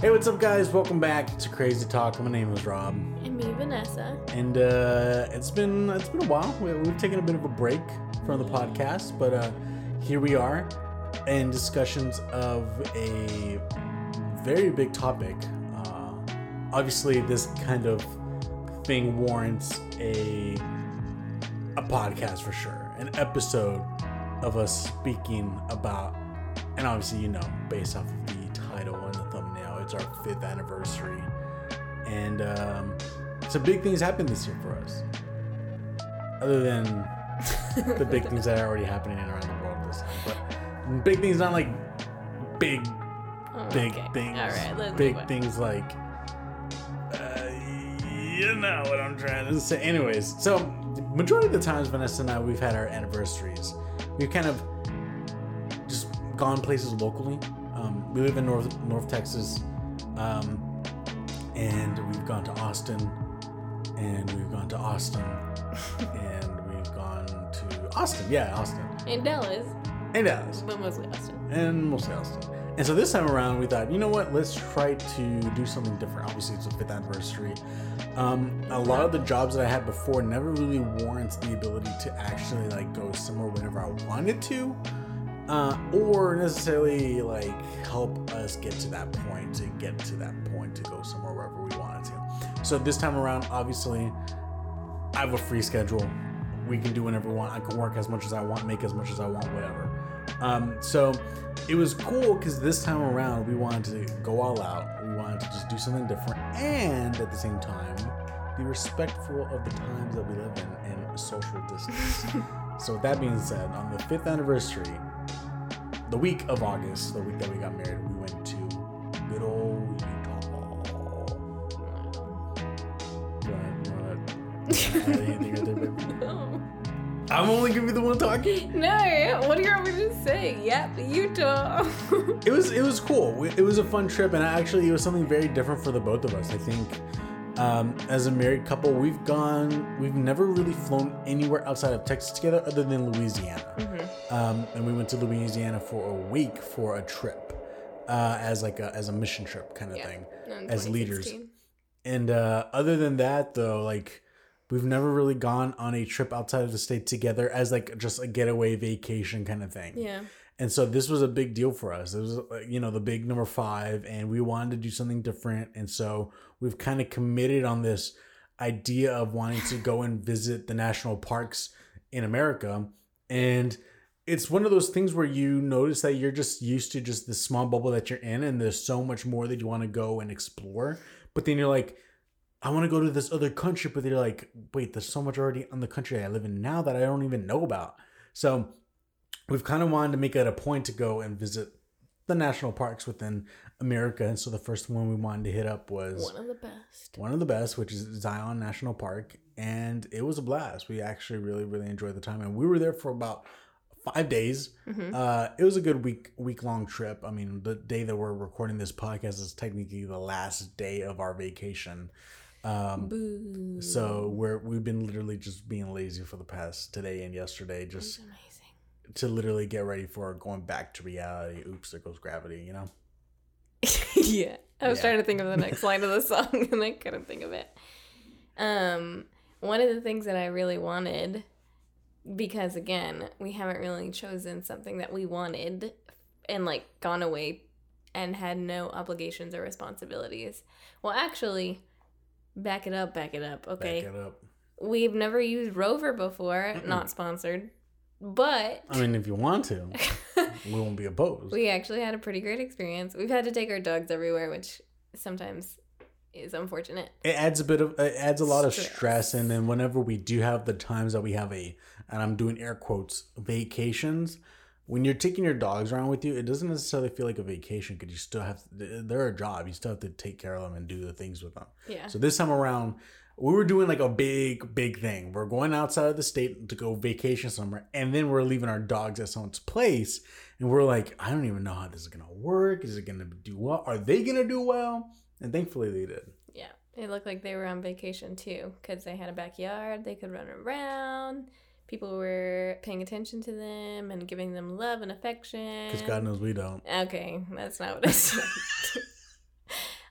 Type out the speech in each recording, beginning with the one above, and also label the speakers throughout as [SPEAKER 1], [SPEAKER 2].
[SPEAKER 1] Hey, what's up, guys? Welcome back to Crazy Talk. My name is Rob,
[SPEAKER 2] And me, Vanessa.
[SPEAKER 1] and it's been a while. We've taken a bit of a break from the podcast, but here we are in discussions of a very big topic. Obviously, this kind of thing warrants a podcast for sure, an episode of us speaking about, and obviously, based off of the title and the thumbnail, it's our 5th anniversary, and some big things happened this year for us, other than the big things that are already happening around the world this time. But big things, not like big things.
[SPEAKER 2] All right, let's
[SPEAKER 1] big
[SPEAKER 2] move on.
[SPEAKER 1] things like you know what I'm trying to say. Anyways, so majority of the times, Vanessa and I, we've had our anniversaries. We've kind of just gone places locally. We live in North Texas, and we've gone to Austin, and we've gone to Austin, and we've gone to Austin. Yeah, Austin.
[SPEAKER 2] In Dallas.
[SPEAKER 1] And Dallas.
[SPEAKER 2] But mostly Austin.
[SPEAKER 1] And mostly Austin. And so this time around, we thought, you know what? Let's try to do something different. Obviously, it's the 5th anniversary. A lot of the jobs that I had before never really warrants the ability to actually go somewhere whenever I wanted to, or necessarily help us get to that point, to go somewhere wherever we wanted to. So this time around, obviously, I have a free schedule. We can do whenever we want. I can work as much as I want, make as much as I want, whatever. So it was cool because this time around we wanted to go all out. We wanted to just do something different, and at the same time be respectful of the times that we live in social distance. So with that being said, on the 5th anniversary, the week of August, the week that we got married, we went to good old Utah. Anything out there, baby?
[SPEAKER 2] No.
[SPEAKER 1] I'm only gonna be the one talking.
[SPEAKER 2] No, what do you want me to say? Yep, Utah.
[SPEAKER 1] It was cool. It was a fun trip, and it was something very different for the both of us. I think as a married couple, we've never really flown anywhere outside of Texas together other than Louisiana. Mm-hmm. And we went to Louisiana for a week for a trip, as a mission trip kind of thing, as leaders. And other than that, though, we've never really gone on a trip outside of the state together as just a getaway vacation kind of thing.
[SPEAKER 2] Yeah.
[SPEAKER 1] And so this was a big deal for us. It was, the big number 5, and we wanted to do something different. And so we've kind of committed on this idea of wanting to go and visit the national parks in America. And it's one of those things where you notice that you're just used to just this small bubble that you're in, and there's so much more that you want to go and explore. But then you're like, I want to go to this other country, but they're like, wait, there's so much already on the country I live in now that I don't even know about. So we've kind of wanted to make it a point to go and visit the national parks within America. And so the first one we wanted to hit up was one of the best, which is Zion National Park. And it was a blast. We actually really, really enjoyed the time. And we were there for about 5 days. Mm-hmm. It was a good week-long trip. I mean, the day that we're recording this podcast is technically the last day of our vacation. So we've been literally just being lazy for the past today and yesterday, just to literally get ready for going back to reality. Oops, there goes gravity,
[SPEAKER 2] Yeah. I was trying to think of the next line of the song and I couldn't think of it. One of the things that I really wanted, because again, we haven't really chosen something that we wanted and gone away and had no obligations or responsibilities. Well, actually, back it up, okay?
[SPEAKER 1] Back it up.
[SPEAKER 2] We've never used Rover before, not sponsored, but...
[SPEAKER 1] I mean, if you want to, we won't be opposed.
[SPEAKER 2] We actually had a pretty great experience. We've had to take our dogs everywhere, which sometimes is unfortunate.
[SPEAKER 1] It adds a lot of stress, and then whenever we do have the times that we have and I'm doing air quotes, vacations, when you're taking your dogs around with you, it doesn't necessarily feel like a vacation because you still have they're a job. You still have to take care of them and do the things with them.
[SPEAKER 2] Yeah.
[SPEAKER 1] So this time around, we were doing a big thing. We're going outside of the state to go vacation somewhere, and then we're leaving our dogs at someone's place, and we're like, I don't even know how this is gonna work. Is it gonna do well? Are they gonna do well? And thankfully they did.
[SPEAKER 2] Yeah, it looked like they were on vacation too because they had a backyard. They could run around. People were paying attention to them and giving them love and affection.
[SPEAKER 1] Because God knows we don't.
[SPEAKER 2] Okay, that's not what I said.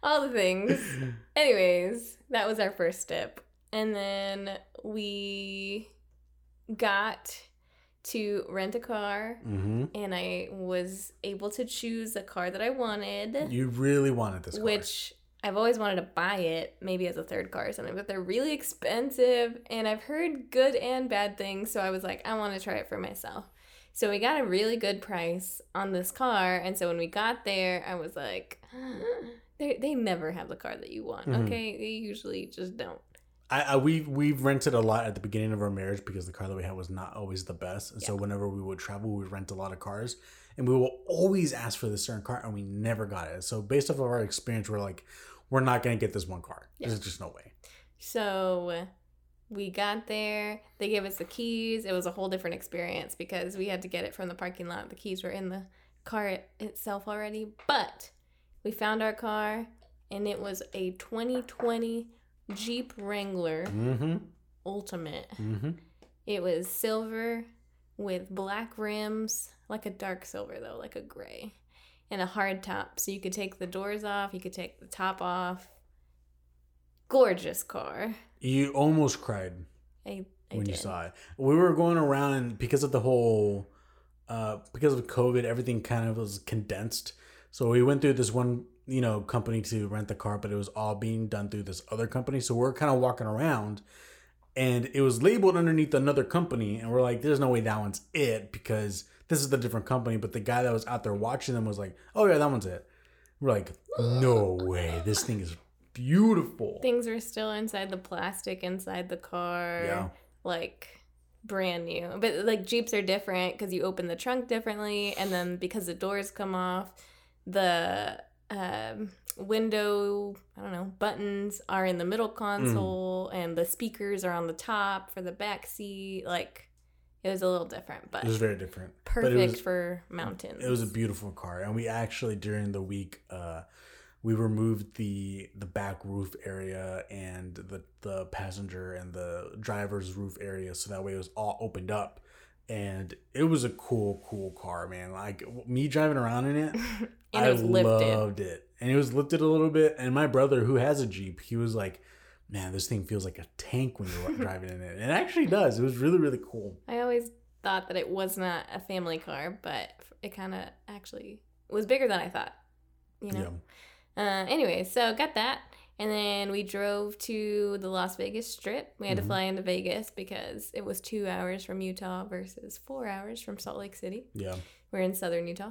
[SPEAKER 2] all the things. Anyways, that was our first step. And then we got to rent a car, and I was able to choose a car that I wanted.
[SPEAKER 1] You really wanted this car.
[SPEAKER 2] Which I've always wanted to buy it, maybe as a third car or something, but they're really expensive, and I've heard good and bad things, so I was like, I want to try it for myself. So we got a really good price on this car, and so when we got there, I was like, they never have the car that you want, okay? They usually just don't.
[SPEAKER 1] We've rented a lot at the beginning of our marriage because the car that we had was not always the best. And so whenever we would travel, we would rent a lot of cars. And we will always ask for this certain car, and we never got it. So based off of our experience, we're like, we're not going to get this one car. Yeah. There's just no way.
[SPEAKER 2] So we got there. They gave us the keys. It was a whole different experience because we had to get it from the parking lot. The keys were in the car itself already. But we found our car, and it was a 2020 Jeep Wrangler Ultimate. It was silver with black rims, like a dark silver though, like a gray, and a hard top, so you could take the doors off, you could take the top off. Gorgeous car.
[SPEAKER 1] You almost cried
[SPEAKER 2] when
[SPEAKER 1] you saw it. We were going around, and because of the whole because of COVID, everything kind of was condensed, so we went through this one company to rent the car, but it was all being done through this other company. So we're kind of walking around, and it was labeled underneath another company, and we're like, there's no way that one's it because this is the different company. But the guy that was out there watching them was like, oh yeah, that one's it. We're like, no way, this thing is beautiful.
[SPEAKER 2] Things were still inside the plastic inside the car.
[SPEAKER 1] Yeah.
[SPEAKER 2] Like brand new. But like Jeeps are different because you open the trunk differently, and then because the doors come off, the window buttons are in the middle console, and the speakers are on the top for the back seat. Like, it was a little different, but
[SPEAKER 1] it was very different.
[SPEAKER 2] Perfect for mountains.
[SPEAKER 1] It was a beautiful car, and we actually during the week we removed the back roof area and the passenger and the driver's roof area, so that way it was all opened up. And it was a cool car, man. Like, me driving around in it,
[SPEAKER 2] and it was
[SPEAKER 1] loved it. And it was lifted a little bit. And my brother, who has a Jeep, he was like, man, this thing feels like a tank when you're driving in it. And it actually does. It was really, really cool.
[SPEAKER 2] I always thought that it was not a family car, but it kind of actually was bigger than I thought, Yeah. Anyway, so got that. And then we drove to the Las Vegas Strip. We had to fly into Vegas because it was 2 hours from Utah versus 4 hours from Salt Lake City.
[SPEAKER 1] Yeah.
[SPEAKER 2] We're in southern Utah.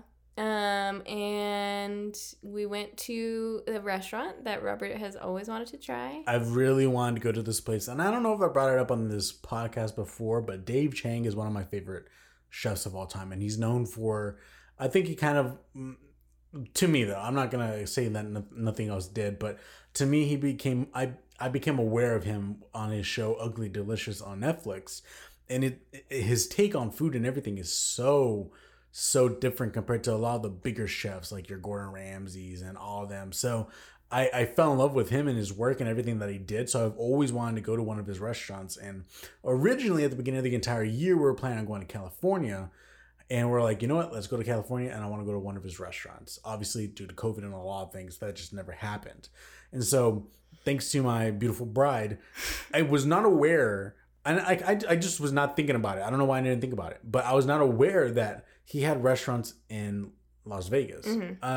[SPEAKER 2] And we went to the restaurant that Robert has always wanted to try.
[SPEAKER 1] I've really wanted to go to this place. And I don't know if I brought it up on this podcast before, but Dave Chang is one of my favorite chefs of all time. And he's known for, I think he kind of, to me though, I'm not going to say that nothing else did, but to me, I became aware of him on his show Ugly Delicious on Netflix, and his take on food and everything is so different compared to a lot of the bigger chefs like your Gordon Ramsays and all of them. So I fell in love with him and his work and everything that he did. So I've always wanted to go to one of his restaurants. And originally at the beginning of the entire year, we were planning on going to California. And we're like, you know what? Let's go to California, and I want to go to one of his restaurants. Obviously, due to COVID and a lot of things, that just never happened. And so, thanks to my beautiful bride, I was not aware, and I just was not thinking about it. I don't know why I didn't think about it, but I was not aware that he had restaurants in Las Vegas.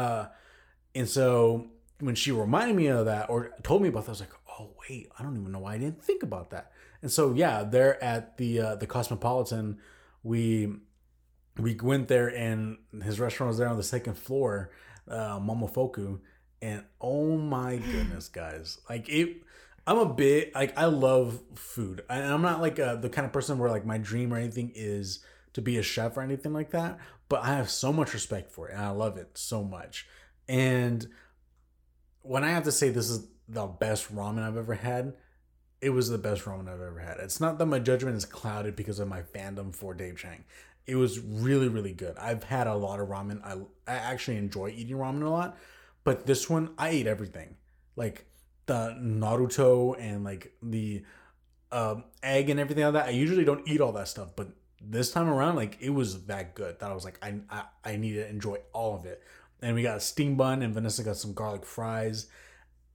[SPEAKER 1] And so, when she reminded me of that or told me about that, I was like, oh, wait, I don't even know why I didn't think about that. And so, yeah, there at the Cosmopolitan, we went there, and his restaurant was there on the second floor, Momofuku, and oh my goodness, guys, like I'm a bit like, I love food, and I'm not like the kind of person where like my dream or anything is to be a chef or anything like that, but I have so much respect for it, and I love it so much. And when I have to say this is the best ramen I've ever had, it was the best ramen I've ever had. It's not that my judgment is clouded because of my fandom for Dave Chang. It was really, really good. I've had a lot of ramen. I actually enjoy eating ramen a lot. But this one, I ate everything. Like the Naruto and like the egg and everything like that. I usually don't eat all that stuff. But this time around, like, it was that good that I was like, I need to enjoy all of it. And we got a steam bun, and Vanessa got some garlic fries.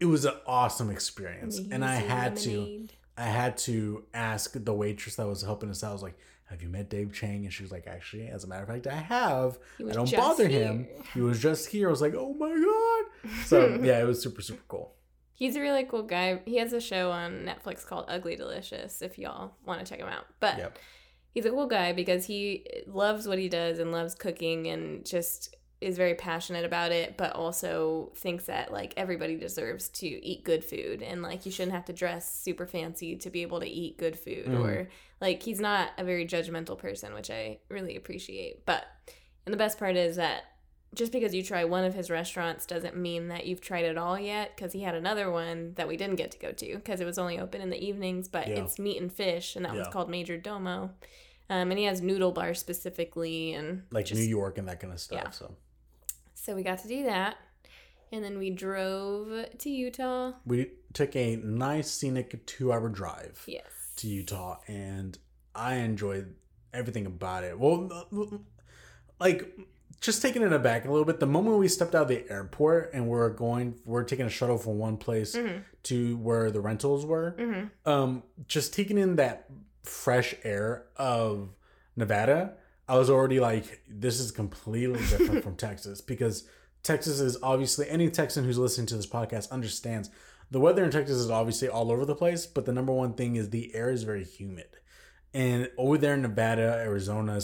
[SPEAKER 1] it was an awesome experience. And I had
[SPEAKER 2] lemonade.
[SPEAKER 1] to ask the waitress that was helping us out. I was like, have you met Dave Chang? And she was like, actually, as a matter of fact, I have. I don't bother him. He was just here. I was like, oh my God. So yeah, it was super, super cool.
[SPEAKER 2] He's a really cool guy. He has a show on Netflix called Ugly Delicious, if y'all want to check him out. But he's a cool guy because he loves what he does and loves cooking and just is very passionate about it, but also thinks that like everybody deserves to eat good food and like you shouldn't have to dress super fancy to be able to eat good food. Or like he's not a very judgmental person, which I really appreciate. But and the best part is that just because you try one of his restaurants doesn't mean that you've tried it all yet, because he had another one that we didn't get to go to because it was only open in the evenings, but it's meat and fish, and that one's called Major Domo. And he has noodle bars specifically, and
[SPEAKER 1] like just, New York and that kind of stuff.
[SPEAKER 2] So we got to do that, and then we drove to Utah.
[SPEAKER 1] We took a nice scenic 2-hour drive to Utah, and I enjoyed everything about it. Well, like, just taking it aback a little bit, the moment we stepped out of the airport and we're taking a shuttle from one place to where the rentals were, just taking in that fresh air of Nevada, I was already like, this is completely different from Texas, because Texas is obviously, any Texan who's listening to this podcast understands the weather in Texas is obviously all over the place, but the number one thing is the air is very humid. And over there in Nevada, Arizona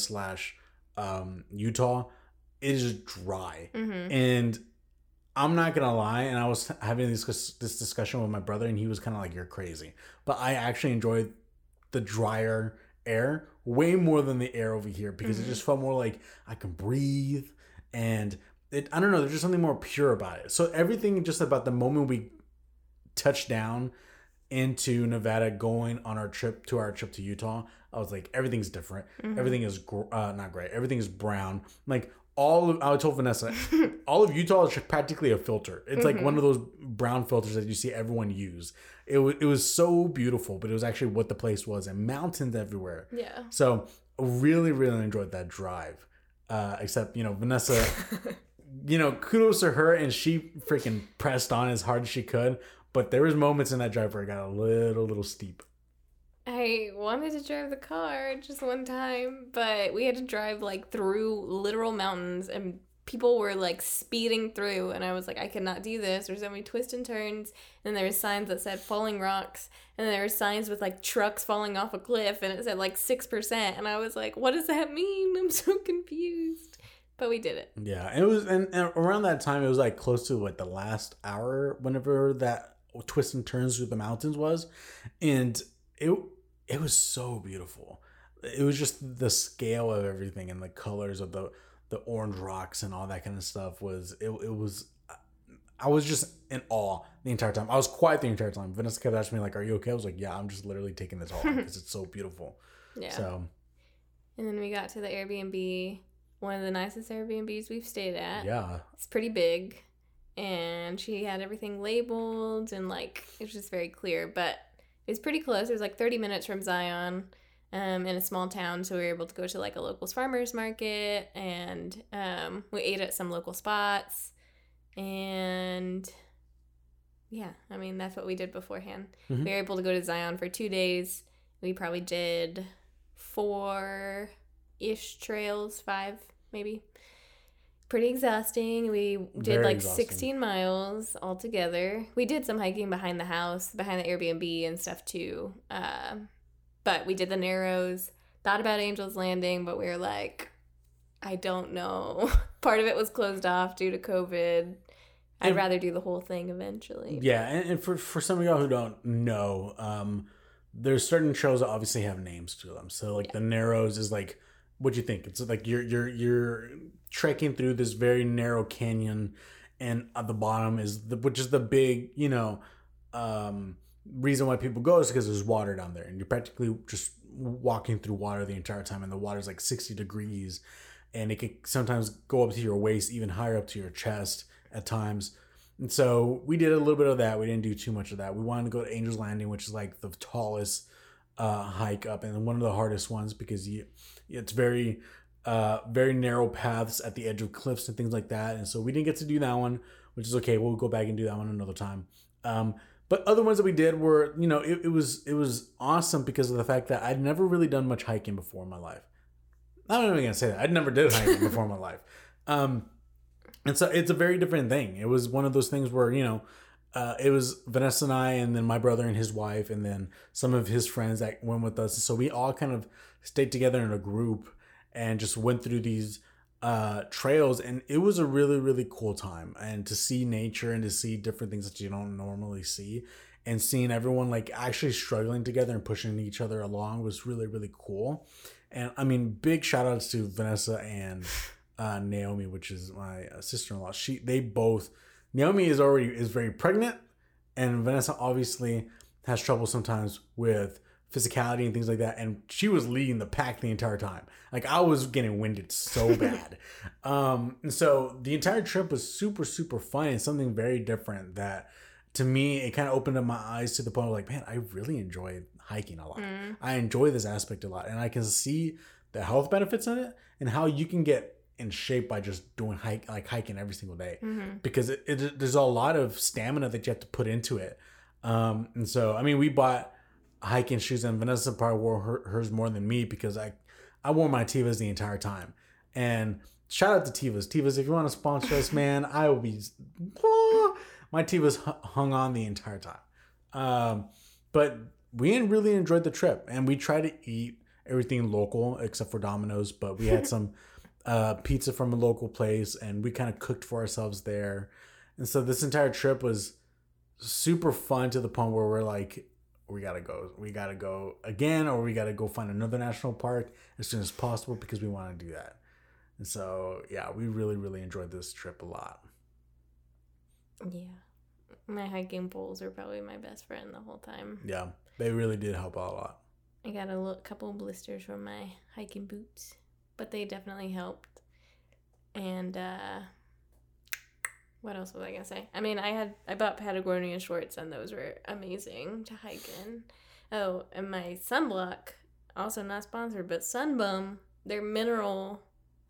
[SPEAKER 1] / Utah, it is dry. And I'm not gonna lie, and I was having this discussion with my brother, and he was kind of like, you're crazy. But I actually enjoyed the drier air way more than the air over here, because it just felt more like I can breathe, and I don't know, there's just something more pure about it. So everything just about the moment we touched down into Nevada, going on our trip to Utah, I was like, everything's different. Everything is not great. Everything is brown. Like I told Vanessa, all of Utah is practically a filter. It's like one of those brown filters that you see everyone use. It was so beautiful, but it was actually what the place was, and mountains everywhere.
[SPEAKER 2] Yeah.
[SPEAKER 1] So really, really enjoyed that drive. Except, Vanessa, kudos to her, and she freaking pressed on as hard as she could. But there was moments in that drive where it got a little steep.
[SPEAKER 2] I wanted to drive the car just one time, but we had to drive like through literal mountains, and people were like speeding through, and I was like, I cannot do this. There's so many twists and turns, and there were signs that said falling rocks, and then there were signs with like trucks falling off a cliff, and it said like 6%, and I was like, what does that mean? I'm so confused. But we did it. Yeah,
[SPEAKER 1] it was, and around that time, it was like close to the last hour, whenever that twists and turns through the mountains was, and it was so beautiful. It was just the scale of everything and the colors of the orange rocks and all that kind of stuff was I was just in awe the entire time. I was quiet the entire time. Vanessa kept asking me like, are you okay? I was like, yeah, I'm just literally taking this all in because it's so beautiful.
[SPEAKER 2] Yeah. So, and then we got to the Airbnb, one of the nicest Airbnbs we've stayed at.
[SPEAKER 1] Yeah.
[SPEAKER 2] It's pretty big, and she had everything labeled, and like it was just very clear, but it was pretty close. It was like 30 minutes from Zion, in a small town. So we were able to go to like a locals farmer's market, and we ate at some local spots. And yeah, I mean, that's what we did beforehand. We were able to go to Zion for 2 days. We probably did 4-ish trails, 5 maybe. Pretty exhausting. We did like 16 miles altogether. We did some hiking behind the house, behind the Airbnb and stuff too. But we did the Narrows. Thought about Angel's Landing, but we were like, I don't know. Part of it was closed off due to COVID. I'd rather do the whole thing eventually.
[SPEAKER 1] Yeah, and for some of y'all who don't know, there's certain shows that obviously have names to them. So like the Narrows is like, what do you think? It's like you're trekking through this very narrow canyon, and at the bottom is which is the big reason why people go is because there's water down there, and you're practically just walking through water the entire time, and the water's like 60 degrees, and it could sometimes go up to your waist, even higher up to your chest at times. And so we did a little bit of that. We didn't do too much of that. We wanted to go to Angel's Landing, which is like the tallest hike up, and one of the hardest ones because it's very narrow paths at the edge of cliffs and things like that. And so we didn't get to do that one, which is okay. We'll go back and do that one another time. But other ones that we did were, it was awesome because of the fact that I'd never really done much hiking before in my life. I'm not even gonna say that. I'd never did hiking before in my life. And so it's a very different thing. It was one of those things where, it was Vanessa and I, and then my brother and his wife, and then some of his friends that went with us. So we all kind of stayed together in a group and just went through these trails, and it was a really, really cool time. And to see nature and to see different things that you don't normally see, and seeing everyone like actually struggling together and pushing each other along was really, really cool. And I mean, big shout outs to Vanessa and Naomi, which is my sister-in-law. Naomi is very pregnant, and Vanessa obviously has trouble sometimes with physicality and things like that. And she was leading the pack the entire time. Like, I was getting winded so bad. And so the entire trip was super, super fun and something very different that, to me, it kind of opened up my eyes to the point of like, man, I really enjoy hiking a lot. I enjoy this aspect a lot, and I can see the health benefits in it and how you can get in shape by just doing hiking every single day, because there's a lot of stamina that you have to put into it. And so, I mean, we bought hiking shoes, and Vanessa probably wore hers more than me because I wore my Tevas the entire time. And shout out to Tevas, if you want to sponsor us, man, I will be. My Tevas hung on the entire time. But we really enjoyed the trip, and we tried to eat everything local except for Domino's, but we had some pizza from a local place, and we kind of cooked for ourselves there. And so this entire trip was super fun to the point where we're like, we gotta go again, or we gotta go find another national park as soon as possible because we want to do that. And so, yeah, we really, really enjoyed this trip a lot.
[SPEAKER 2] Yeah. My hiking poles are probably my best friend the whole time.
[SPEAKER 1] Yeah, they really did help out a lot.
[SPEAKER 2] I got a couple blisters from my hiking boots, but they definitely helped. And what else was I gonna say? I mean, I bought Patagonia shorts, and those were amazing to hike in. Oh, and my sunblock, also not sponsored, but Sunbum, their mineral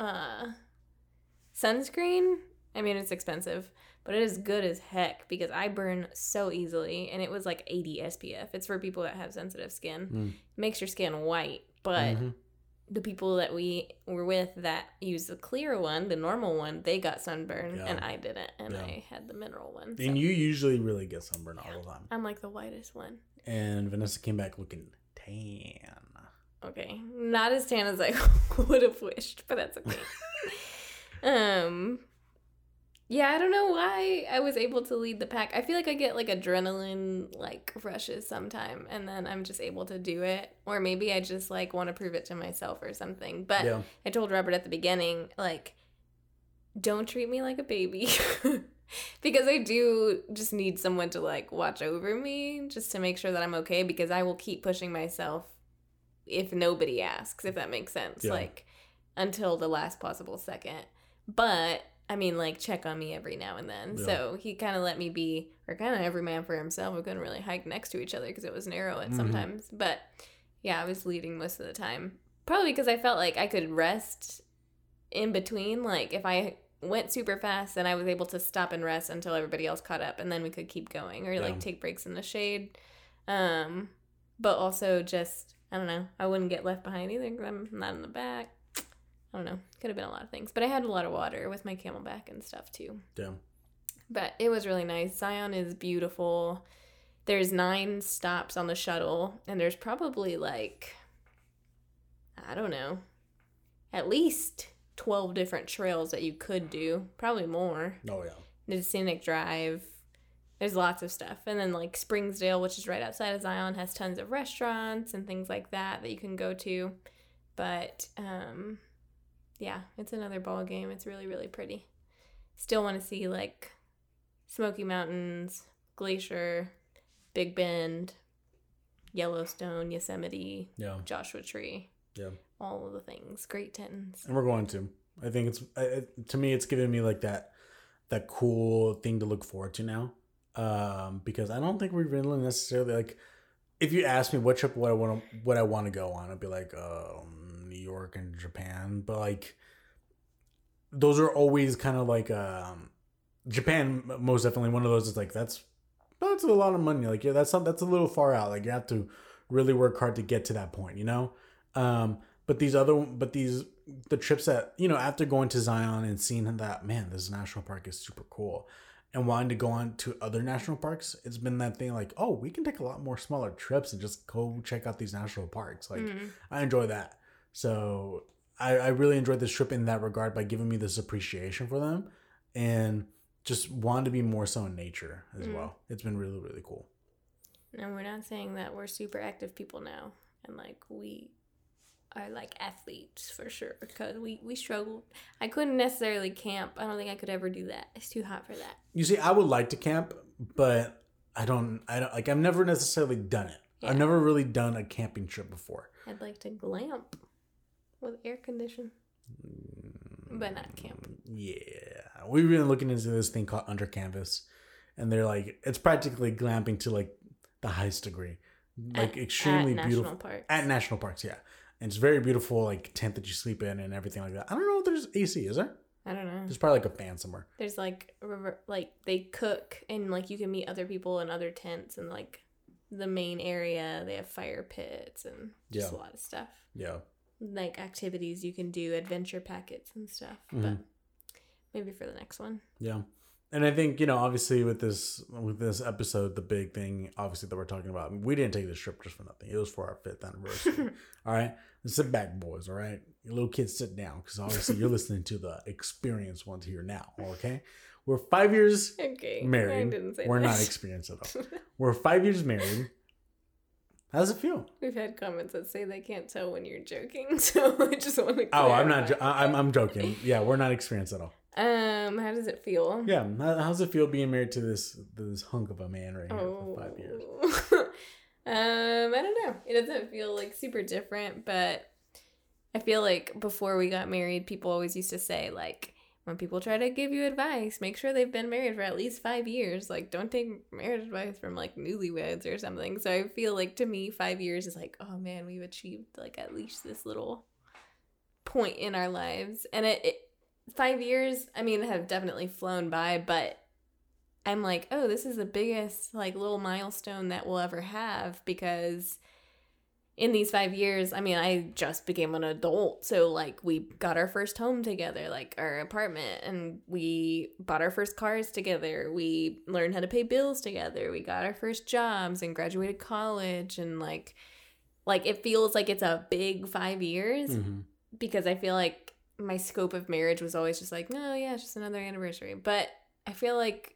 [SPEAKER 2] sunscreen. I mean, it's expensive, but it is good as heck because I burn so easily, and it was like 80 SPF. It's for people that have sensitive skin. It makes your skin white, but the people that we were with that use the clear one, the normal one, they got sunburn, and I didn't, and I had the mineral one.
[SPEAKER 1] So. And you usually really get sunburn all the time. I'm
[SPEAKER 2] like the whitest one.
[SPEAKER 1] And Vanessa came back looking tan.
[SPEAKER 2] Okay, not as tan as I would have wished, but that's okay. Yeah, I don't know why I was able to lead the pack. I feel like I get like adrenaline like rushes sometime, and then I'm just able to do it. Or maybe I just like want to prove it to myself or something. But I told Robert at the beginning, like, don't treat me like a baby. Because I do just need someone to like watch over me just to make sure that I'm okay, because I will keep pushing myself if nobody asks, if that makes sense. Yeah. Like, until the last possible second. But I mean, like, check on me every now and then. Yeah. So he kind of let me be, or kind of every man for himself. We couldn't really hike next to each other because it was narrow at sometimes. But yeah, I was leading most of the time. Probably because I felt like I could rest in between. Like, if I went super fast, then I was able to stop and rest until everybody else caught up, and then we could keep going, or like take breaks in the shade. But also just, I don't know, I wouldn't get left behind either because I'm not in the back. I don't know. Could have been a lot of things. But I had a lot of water with my Camelback and stuff, too. Yeah. But it was really nice. Zion is beautiful. There's 9 stops on the shuttle. And there's probably, like, I don't know, at least 12 different trails that you could do. Probably more. Oh, yeah. There's Scenic Drive. There's lots of stuff. And then, like, Springsdale, which is right outside of Zion, has tons of restaurants and things like that you can go to. But, yeah, it's another ball game. It's really, really pretty. Still want to see, like, Smoky Mountains, Glacier, Big Bend, Yellowstone, Yosemite, Joshua Tree. Yeah. All of the things. Great Tetons.
[SPEAKER 1] And we're going to. I think it's, to me, it's giving me, like, that cool thing to look forward to now. Because I don't think we're really necessarily, like, if you ask me what trip what I want to go on, I'd be like, New York and Japan. But like, those are always kind of like Japan, most definitely one of those is like, that's that's a lot of money. Like, yeah, that's a little far out. Like, you have to really work hard to get to that point, you know? But the trips that, you know, after going to Zion and seeing that, man, this national park is super cool, and wanting to go on to other national parks, it's been that thing like, oh, we can take a lot more smaller trips and just go check out these national parks. Like, I enjoy that. So I really enjoyed this trip in that regard by giving me this appreciation for them and just wanted to be more so in nature as well. It's been really, really cool.
[SPEAKER 2] And we're not saying that we're super active people now and like we are like athletes for sure, because we struggled. I couldn't necessarily camp. I don't think I could ever do that. It's too hot for that.
[SPEAKER 1] You see, I would like to camp, but I don't like, I've never necessarily done it. Yeah. I've never really done a camping trip before.
[SPEAKER 2] I'd like to glamp with air condition, but not camp.
[SPEAKER 1] Yeah. We've been looking into this thing called Under Canvas, and they're like, it's practically glamping to like the highest degree, like extremely beautiful at national parks. Yeah. And it's very beautiful, like tent that you sleep in and everything like that. I don't know if there's AC, is there?
[SPEAKER 2] I don't know.
[SPEAKER 1] There's probably like a fan somewhere.
[SPEAKER 2] There's like they cook and like you can meet other people in other tents, and like the main area they have fire pits and just a lot of stuff. Yeah. Like activities you can do, adventure packets and stuff. But maybe for the next one. Yeah.
[SPEAKER 1] And I think, you know, obviously with this episode, the big thing, obviously, that we're talking about, we didn't take this trip just for nothing. It was for our 5th anniversary. All right? Sit back, boys, all right? You little kids, sit down, because obviously you're listening to the experienced ones here now, okay? We're 5 years married. I didn't say we're not experienced at all. We're 5 years married. How does it feel?
[SPEAKER 2] We've had comments that say they can't tell when you're joking, so I just want to clarify.
[SPEAKER 1] Oh, I'm not. I'm joking. Yeah, we're not experienced at all.
[SPEAKER 2] How does it feel?
[SPEAKER 1] Yeah, how does it feel being married to this hunk of a man right here for 5 years?
[SPEAKER 2] I don't know. It doesn't feel like super different, but I feel like before we got married, people always used to say like, when people try to give you advice, make sure they've been married for at least 5 years. Like, don't take marriage advice from like newlyweds or something. So I feel like to me, 5 years is like, oh man, we've achieved like at least this little point in our lives. And it 5 years, I mean, have definitely flown by, but I'm like, oh, this is the biggest like little milestone that we'll ever have, because in these 5 years, I mean, I just became an adult. So like we got our first home together, like our apartment, and we bought our first cars together. We learned how to pay bills together. We got our first jobs and graduated college, and like it feels like it's a big 5 years because I feel like my scope of marriage was always just like, no, yeah, it's just another anniversary. But I feel like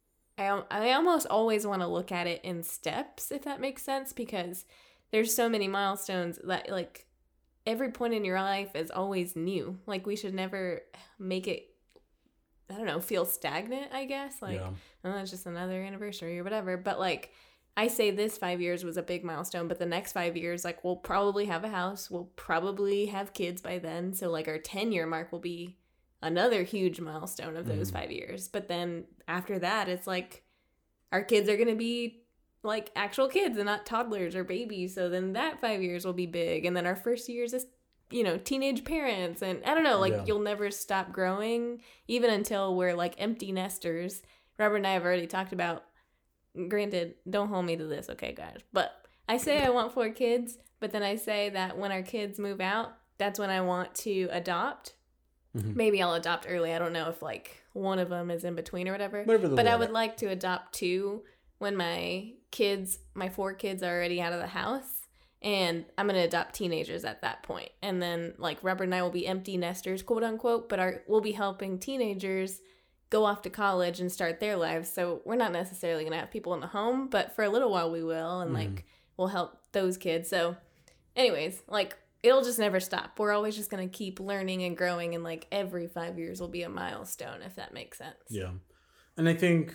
[SPEAKER 2] I almost always want to look at it in steps, if that makes sense, because there's so many milestones that like every point in your life is always new. Like we should never make it, I don't know, feel stagnant, I guess. Like, oh, it's just another anniversary or whatever. But like I say this 5 years was a big milestone, but the next 5 years, like we'll probably have a house. We'll probably have kids by then. So like our 10-year mark will be another huge milestone of those 5 years. But then after that, it's like our kids are going to be like actual kids and not toddlers or babies. So then that 5 years will be big. And then our first years is, you know, teenage parents. And I don't know, like you'll never stop growing even until we're like empty nesters. Robert and I have already talked about, granted, don't hold me to this, okay, guys? But I say I want 4 kids, but then I say that when our kids move out, that's when I want to adopt. Maybe I'll adopt early. I don't know if like one of them is in between or whatever. But I would like to adopt 2 when my 4 kids are already out of the house, and I'm going to adopt teenagers at that point. And then like Robert and I will be empty nesters, quote unquote, but we'll be helping teenagers go off to college and start their lives. So we're not necessarily going to have people in the home, but for a little while we will, and like we'll help those kids. So anyways, like it'll just never stop. We're always just going to keep learning and growing, and like every 5 years will be a milestone, if that makes sense.
[SPEAKER 1] Yeah. And I think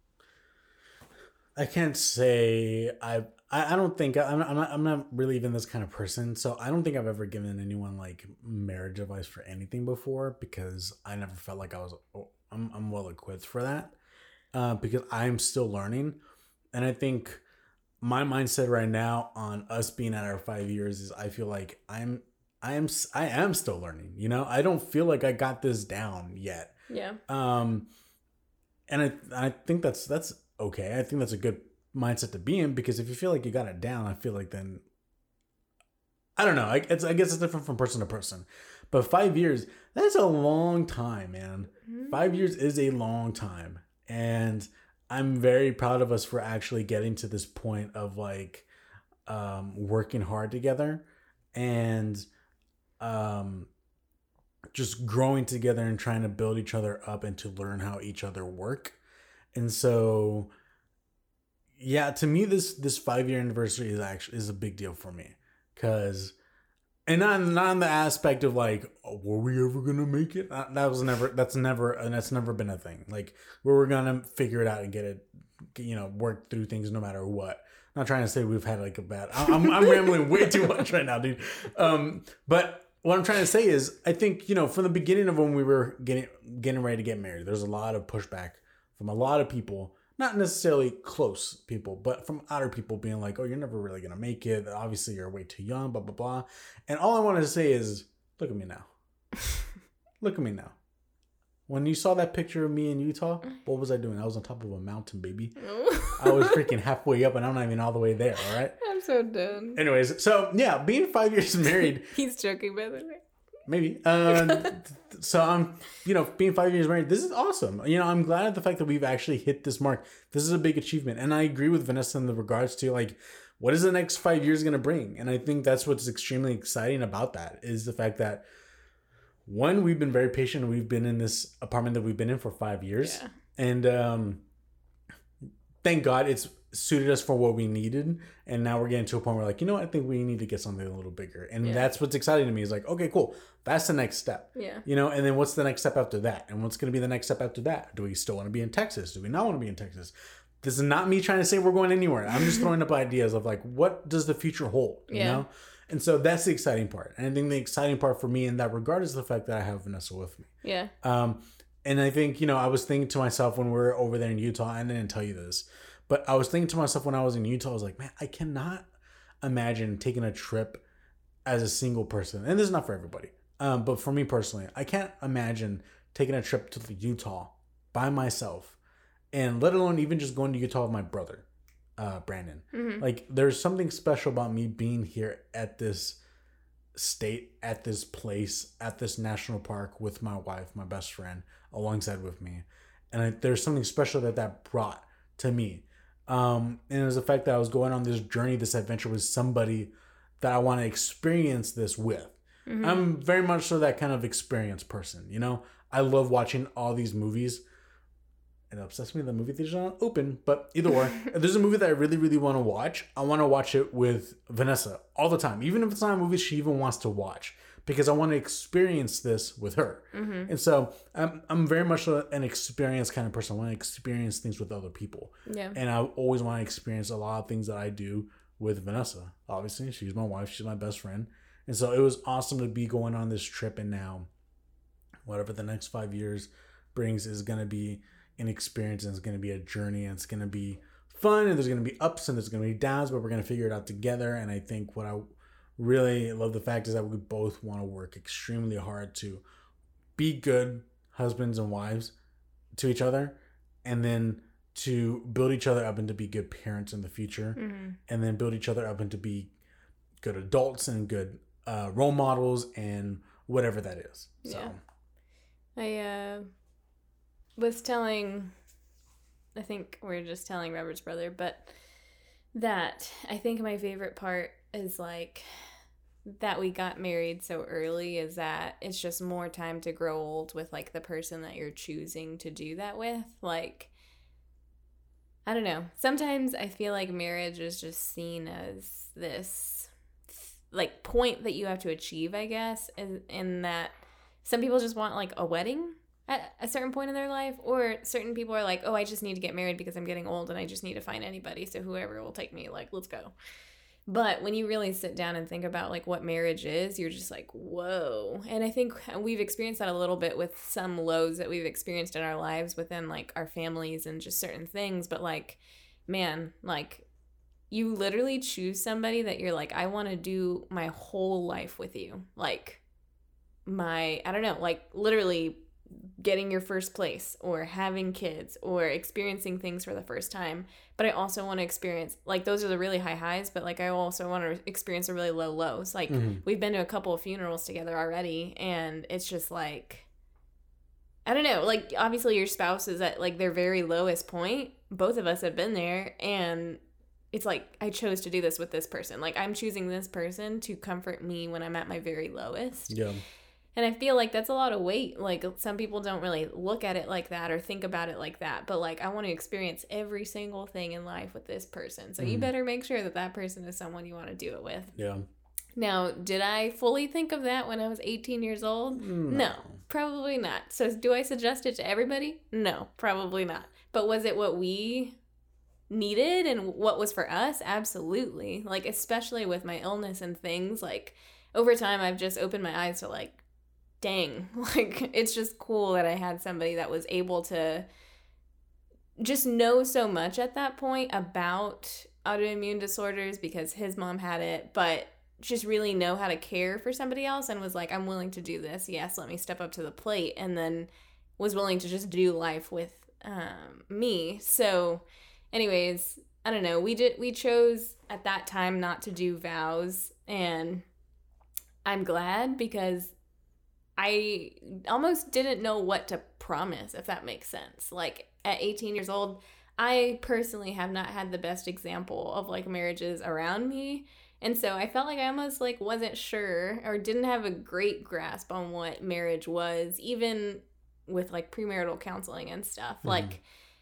[SPEAKER 1] I can't say I don't think I'm not really even this kind of person. So I don't think I've ever given anyone like marriage advice for anything before, because I never felt like I'm well equipped for that, because I'm still learning. And I think my mindset right now on us being at our 5 years is I feel like I am still learning, you know. I don't feel like I got this down yet. Yeah. And I think that's okay. I think that's a good mindset to be in, because if you feel like you got it down, I feel like then, I don't know. I guess it's different from person to person. But 5 years, that's a long time, man. 5 years is a long time. And I'm very proud of us for actually getting to this point of like working hard together and just growing together and trying to build each other up and to learn how each other work. And so, yeah, to me, this 5 year anniversary is a big deal for me, because, and not in the aspect of like, oh, were we ever gonna make it? That's never been a thing. Like, we're gonna figure it out and get it, work through things no matter what. I'm not trying to say we've had like a bad. I'm rambling way too much right now, dude. But what I'm trying to say is, I think, from the beginning of when we were getting ready to get married, there's a lot of pushback from a lot of people, not necessarily close people, but from outer people being like, oh, you're never really going to make it. Obviously, you're way too young, blah, blah, blah. And all I wanted to say is, look at me now. Look at me now. When you saw that picture of me in Utah, what was I doing? I was on top of a mountain, baby. I was freaking halfway up and I'm not even all the way there, all right?
[SPEAKER 2] I'm so done.
[SPEAKER 1] Anyways, so yeah, being 5 years married.
[SPEAKER 2] He's joking, by the way.
[SPEAKER 1] Maybe. So I'm, being 5 years married, this is awesome. I'm glad at the fact that we've actually hit this mark. This is a big achievement. And I agree with Vanessa in the regards to like, what is the next 5 years going to bring? And I think that's what's extremely exciting about that, is the fact that, one, we've been very patient. We've been in this apartment that we've been in for 5 years. Yeah. And thank God it's suited us for what we needed. And now we're getting to a point where like, I think we need to get something a little bigger. And that's what's exciting to me, is like, okay, cool. That's the next step.
[SPEAKER 2] Yeah.
[SPEAKER 1] And then what's the next step after that? And what's going to be the next step after that? Do we still want to be in Texas? Do we not want to be in Texas? This is not me trying to say we're going anywhere. I'm just throwing up ideas of like, what does the future hold? You know? And so that's the exciting part. And I think the exciting part for me in that regard is the fact that I have Vanessa with me.
[SPEAKER 2] Yeah.
[SPEAKER 1] And I think, I was thinking to myself when we were over there in Utah, I didn't tell you this, but I was thinking to myself when I was in Utah, I was like, man, I cannot imagine taking a trip as a single person. And this is not for everybody. But for me personally, I can't imagine taking a trip to Utah by myself, and let alone even just going to Utah with my brother, Brandon. Mm-hmm. Like, there's something special about me being here at this state, at this place, at this national park with my wife, my best friend, alongside with me. And there's something special that brought to me. And it was the fact that I was going on this journey, this adventure with somebody that I want to experience this with. Mm-hmm. I'm very much so that kind of experience person, I love watching all these movies. It upsets me the movie theaters are not open, but either way, if there's a movie that I really, really want to watch, I want to watch it with Vanessa all the time, even if it's not a movie she even wants to watch, because I want to experience this with her. Mm-hmm. And so I'm very much an experienced kind of person. I want to experience things with other people. Yeah. And I always want to experience a lot of things that I do with Vanessa. Obviously, she's my wife. She's my best friend. And so it was awesome to be going on this trip. And now, whatever the next 5 years brings is going to be an experience, and it's going to be a journey, and it's going to be fun, and there's going to be ups and there's going to be downs, but we're going to figure it out together. And I think what I really love the fact is that we both want to work extremely hard to be good husbands and wives to each other, and then to build each other up and to be good parents in the future, mm-hmm. and then build each other up and to be good adults and good role models and whatever that is. So
[SPEAKER 2] I was telling, I think we we're just telling Robert's brother, but that I think my favorite part is like that we got married so early, is that it's just more time to grow old with like the person that you're choosing to do that with. Like, I don't know. Sometimes I feel like marriage is just seen as this like point that you have to achieve, I guess, in that some people just want like a wedding at a certain point in their life, or certain people are like, oh, I just need to get married because I'm getting old and I just need to find anybody, so whoever will take me, like, let's go. But when you really sit down and think about like what marriage is, you're just like, whoa. And I think we've experienced that a little bit with some lows that we've experienced in our lives within like our families and just certain things. But like, man, like you literally choose somebody that you're like, I want to do my whole life with you. Like I don't know, like literally getting your first place or having kids or experiencing things for the first time. But I also want to experience, like, those are the really high highs, but like I also want to experience the really low lows. Like we've been to a couple of funerals together already, and it's just like, I don't know, like obviously your spouse is at like their very lowest point. Both of us have been there, and it's like I chose to do this with this person. Like I'm choosing this person to comfort me when I'm at my very lowest.
[SPEAKER 1] Yeah.
[SPEAKER 2] And I feel like that's a lot of weight. Like some people don't really look at it like that or think about it like that. But like I want to experience every single thing in life with this person. So you better make sure that that person is someone you want to do it with.
[SPEAKER 1] Yeah.
[SPEAKER 2] Now, did I fully think of that when I was 18 years old? No, probably not. So do I suggest it to everybody? No, probably not. But was it what we needed and what was for us? Absolutely. Like especially with my illness and things, like over time I've just opened my eyes to like, dang, like it's just cool that I had somebody that was able to just know so much at that point about autoimmune disorders because his mom had it, but just really know how to care for somebody else and was like, I'm willing to do this. Yes, let me step up to the plate, and then was willing to just do life with me. So anyways, I don't know. We chose at that time not to do vows, and I'm glad because I almost didn't know what to promise, if that makes sense. Like at 18 years old, I personally have not had the best example of like marriages around me. And so I felt like I almost like wasn't sure or didn't have a great grasp on what marriage was, even with like premarital counseling and stuff. Like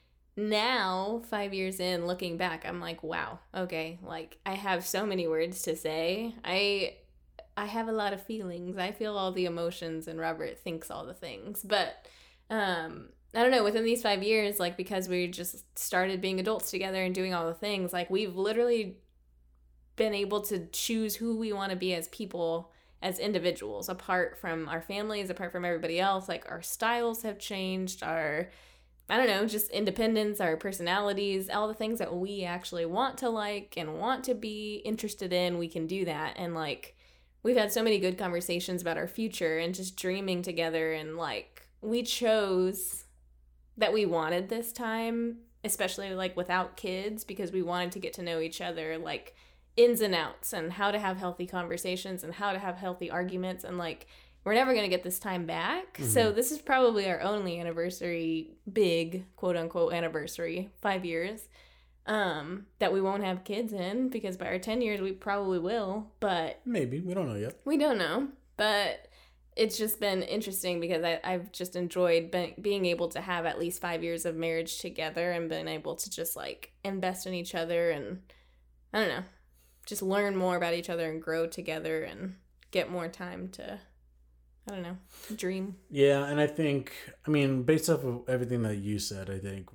[SPEAKER 2] now, 5 years in, looking back, I'm like, wow, okay, like I have so many words to say. I have a lot of feelings. I feel all the emotions, and Robert thinks all the things. But I don't know, within these 5 years, like because we just started being adults together and doing all the things, like we've literally been able to choose who we want to be as people, as individuals, apart from our families, apart from everybody else. Like our styles have changed, our, I don't know, just independence, our personalities, all the things that we actually want to like and want to be interested in, we can do that. And like we've had so many good conversations about our future and just dreaming together, and like we chose that we wanted this time, especially like without kids, because we wanted to get to know each other, like ins and outs, and how to have healthy conversations and how to have healthy arguments, and like we're never going to get this time back. So this is probably our only anniversary, big quote unquote anniversary, 5 years, that we won't have kids in, because by our 10 years we probably will, but
[SPEAKER 1] maybe, we don't know yet.
[SPEAKER 2] We don't know, but it's just been interesting because I've just enjoyed being able to have at least 5 years of marriage together and been able to just like invest in each other and I don't know, just learn more about each other and grow together and get more time to, I don't know, dream.
[SPEAKER 1] Yeah, and I think, I mean, based off of everything that you said, I think,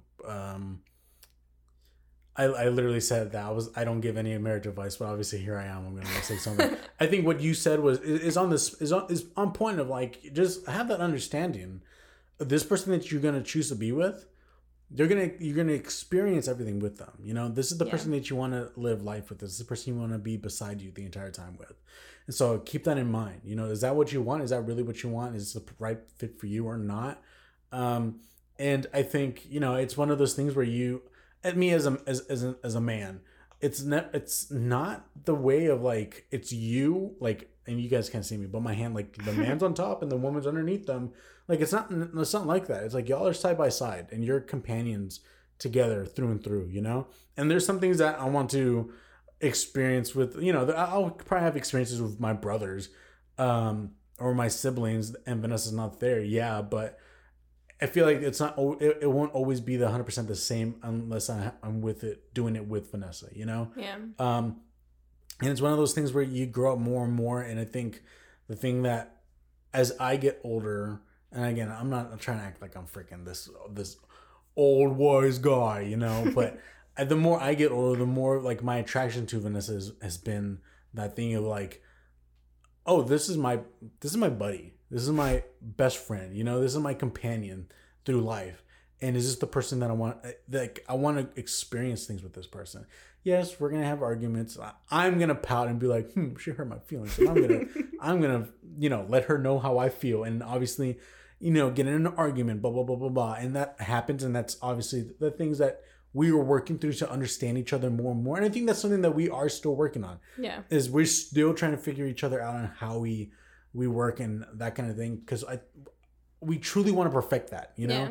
[SPEAKER 1] I literally said that I don't give any marriage advice, but obviously here I am. I'm gonna say something. I think what you said is on point of like, just have that understanding. This person that you're gonna choose to be with, you're gonna experience everything with them. You know, this is the person that you want to live life with. This is the person you want to be beside you the entire time with. And so keep that in mind. You know, is that what you want? Is that really what you want? Is it the right fit for you or not? And I think, you know, it's one of those things where you, and me as a man, it's not the way of like, it's you, like, and you guys can't see me, but my hand, like the man's on top and the woman's underneath them. Like it's not like that. It's like y'all are side by side and you're companions together through and through, you know? And there's some things that I want to experience with, you know, I'll probably have experiences with my brothers, or my siblings, and Vanessa's not there. Yeah. But I feel like it's not, it won't always be the 100% the same unless I'm doing it with Vanessa, you know?
[SPEAKER 2] Yeah.
[SPEAKER 1] And it's one of those things where you grow up more and more. And I think the thing that as I get older, and again, I'm not trying to act like I'm freaking this old wise guy, you know, but the more I get older, the more like my attraction to Vanessa has been that thing of like, oh, this is my buddy. This is my best friend. You know, this is my companion through life. And is this the person that I want? Like, I want to experience things with this person. Yes, we're gonna have arguments. I'm gonna pout and be like, she hurt my feelings. And I'm gonna, you know, let her know how I feel. And obviously, get in an argument, blah, blah, blah, blah, blah. And that happens. And that's obviously the things that we were working through to understand each other more and more. And I think that's something that we are still working on.
[SPEAKER 2] Yeah.
[SPEAKER 1] Is we're still trying to figure each other out on how we work and that kind of thing. Because we truly want to perfect that,
[SPEAKER 2] Yeah.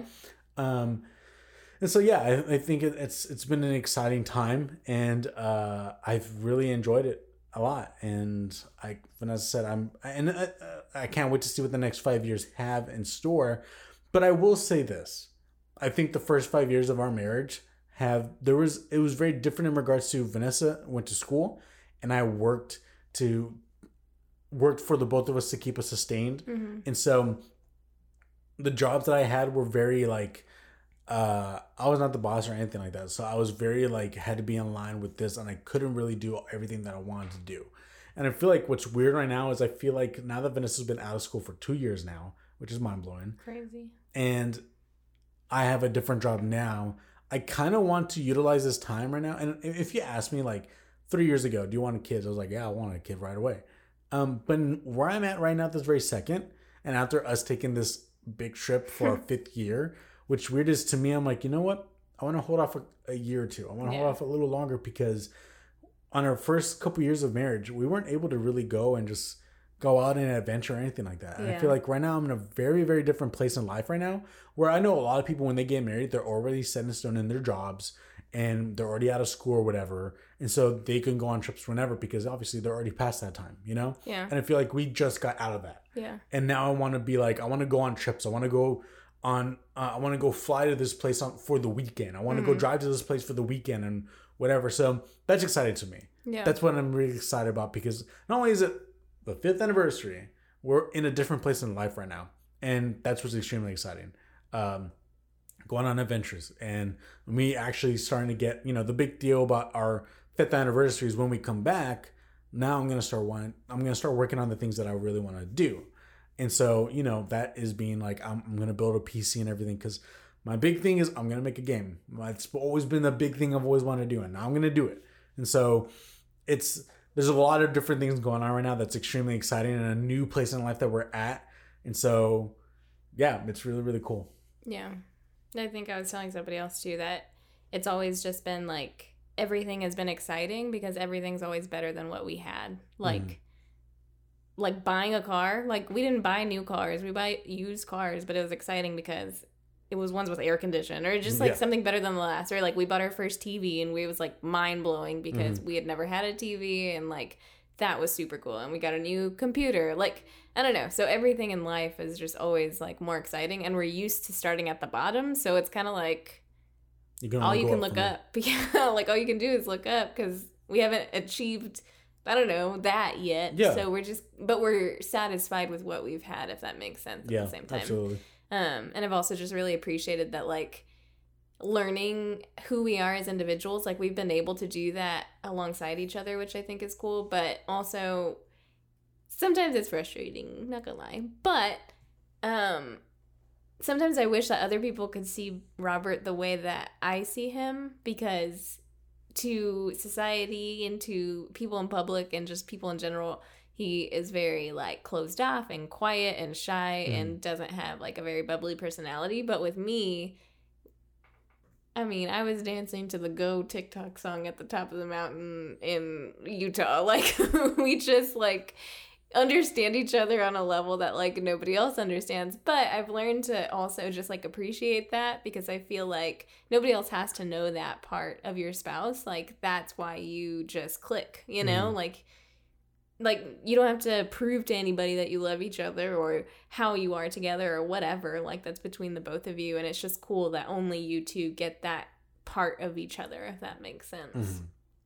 [SPEAKER 1] And so, yeah, I think it's been an exciting time, and I've really enjoyed it a lot. And Vanessa said, I can't wait to see what the next 5 years have in store. But I will say this: I think the first 5 years of our marriage it was very different in regards to Vanessa went to school, and I worked for the both of us to keep us sustained, and so the jobs that I had were very like. I was not the boss or anything like that. So I was very had to be in line with this, and I couldn't really do everything that I wanted to do. And I feel like what's weird right now is I feel like now that Vanessa's been out of school for 2 years now, which is mind blowing.
[SPEAKER 2] Crazy.
[SPEAKER 1] And I have a different job now. I kind of want to utilize this time right now. And if you asked me 3 years ago, do you want a kid? I was like, yeah, I want a kid right away. But where I'm at right now, this very second, and after us taking this big trip for our 5th year, which weird is to me, I'm like, you know what? I want to hold off a year or two. I want to hold off a little longer because on our first couple years of marriage, we weren't able to really go and just go out in an adventure or anything like that. And I feel like right now I'm in a very, very different place in life right now where I know a lot of people when they get married, they're already set in stone in their jobs and they're already out of school or whatever. And so they can go on trips whenever because obviously they're already past that time,
[SPEAKER 2] Yeah.
[SPEAKER 1] And I feel like we just got out of that.
[SPEAKER 2] Yeah.
[SPEAKER 1] And now I want to be I want to go on trips. I want to go fly to this place for the weekend. I want to go drive to this place for the weekend and whatever. So that's exciting to me.
[SPEAKER 2] Yeah.
[SPEAKER 1] That's what I'm really excited about because not only is it the 5th anniversary, we're in a different place in life right now. And that's what's extremely exciting. Going on adventures and me actually starting to get, the big deal about our 5th anniversary is when we come back. Now I'm going to start working on the things that I really want to do. And so, that is being I'm going to build a PC and everything because my big thing is I'm going to make a game. It's always been the big thing I've always wanted to do, and now I'm going to do it. And so there's a lot of different things going on right now that's extremely exciting and a new place in life that we're at. And so, yeah, it's really, really cool.
[SPEAKER 2] Yeah. I think I was telling somebody else too that it's always just been everything has been exciting because everything's always better than what we had. Like buying a car, we didn't buy new cars, we buy used cars, but it was exciting because it was ones with air conditioning or just something better than the last. Or we bought our first TV and it was mind blowing because we had never had a TV and that was super cool. And we got a new computer. I don't know. So everything in life is just always more exciting, and we're used to starting at the bottom. So it's kind of all you can look up. Yeah, all you can do is look up because we haven't achieved, I don't know, that yet.
[SPEAKER 1] Yeah.
[SPEAKER 2] So we're satisfied with what we've had, if that makes sense at the same time.
[SPEAKER 1] Absolutely.
[SPEAKER 2] And I've also just really appreciated that learning who we are as individuals, we've been able to do that alongside each other, which I think is cool, but also sometimes it's frustrating, not gonna lie. But sometimes I wish that other people could see Robert the way that I see him, because to society and to people in public and just people in general, he is very closed off and quiet and shy and doesn't have a very bubbly personality. But with me, I mean, I was dancing to the Go TikTok song at the top of the mountain in Utah. We just understand each other on a level that nobody else understands. But I've learned to also just appreciate that, because I feel nobody else has to know that part of your spouse. That's why you just click, you know? You don't have to prove to anybody that you love each other or how you are together or whatever. That's between the both of you. And it's just cool that only you two get that part of each other, if that makes sense.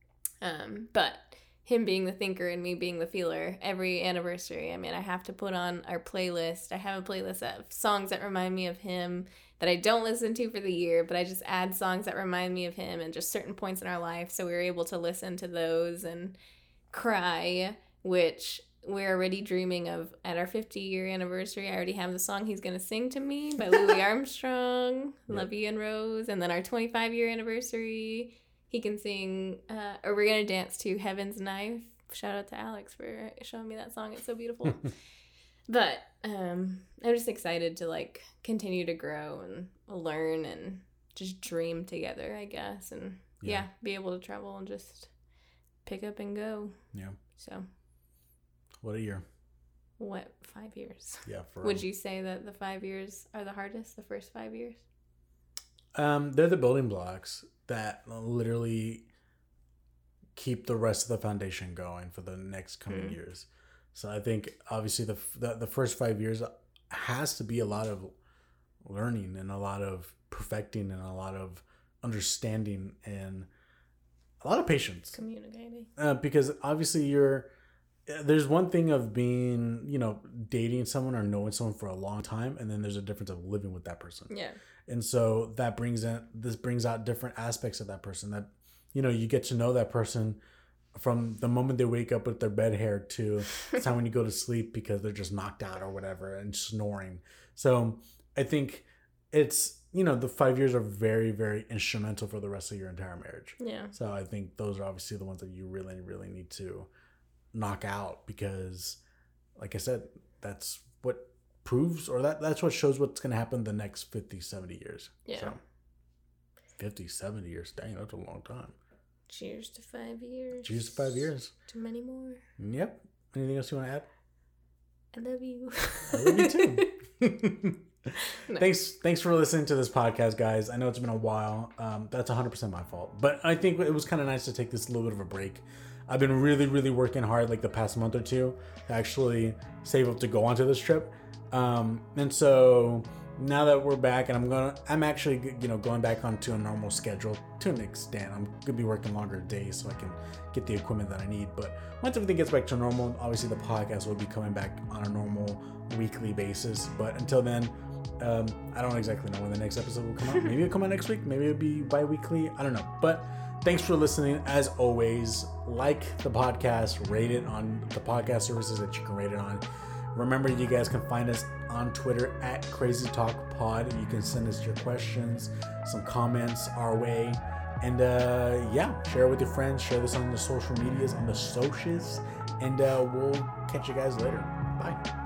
[SPEAKER 2] But him being the thinker and me being the feeler, every anniversary, I mean, I have to put on our playlist. I have a playlist of songs that remind me of him that I don't listen to for the year, but I just add songs that remind me of him and just certain points in our life. So we were able to listen to those and cry, which we're already dreaming of at our 50-year anniversary. I already have the song He's Gonna Sing to Me by Louis Armstrong, Love You and Rose. And then our 25-year anniversary, he can sing, or we're going to dance to Heaven's Knife. Shout out to Alex for showing me that song. It's so beautiful. But I'm just excited to like continue to grow and learn and just dream together, I guess, and be able to travel and just pick up and go.
[SPEAKER 1] Yeah.
[SPEAKER 2] So.
[SPEAKER 1] What a year.
[SPEAKER 2] What, 5 years?
[SPEAKER 1] Yeah.
[SPEAKER 2] Would you say that the 5 years are the hardest, the first 5 years?
[SPEAKER 1] They're the building blocks that literally keep the rest of the foundation going for the next coming years. So I think obviously the first 5 years has to be a lot of learning and a lot of perfecting and a lot of understanding and a lot of patience.
[SPEAKER 2] Communicating.
[SPEAKER 1] Because obviously there's one thing of being, dating someone or knowing someone for a long time, and then there's a difference of living with that person.
[SPEAKER 2] Yeah.
[SPEAKER 1] And so that brings out different aspects of that person that, you get to know that person from the moment they wake up with their bed hair to the time when you go to sleep because they're just knocked out or whatever and snoring. So I think it's, the 5 years are very, very instrumental for the rest of your entire marriage.
[SPEAKER 2] Yeah.
[SPEAKER 1] So I think those are obviously the ones that you really, really need to knock out because, like I said, that's what proves or that's what shows what's going to happen the next 50, 70 years.
[SPEAKER 2] Yeah.
[SPEAKER 1] So 50, 70 years. Dang, that's a long time.
[SPEAKER 2] Cheers to 5 years.
[SPEAKER 1] Cheers to 5 years.
[SPEAKER 2] To many more.
[SPEAKER 1] Yep. Anything else you want to add?
[SPEAKER 2] I love you.
[SPEAKER 1] I love you too. No. Thanks for listening to this podcast, guys. I know it's been a while. That's 100% my fault. But I think it was kind of nice to take this little bit of a break. I've been really, really working hard like the past month or two to actually save up to go onto this trip. And so now that we're back and I'm actually, going back onto a normal schedule to an extent. I'm going to be working longer days so I can get the equipment that I need. But once everything gets back to normal, obviously the podcast will be coming back on a normal weekly basis. But until then, I don't exactly know when the next episode will come out. Maybe it'll come out next week. Maybe it'll be bi-weekly. I don't know. But thanks for listening. As always, like the podcast, rate it on the podcast services that you can rate it on. Remember, you guys can find us on Twitter at Crazy Talk Pod. You can send us your questions, some comments our way. And share it with your friends. Share this on the social medias, on the socials. And we'll catch you guys later. Bye.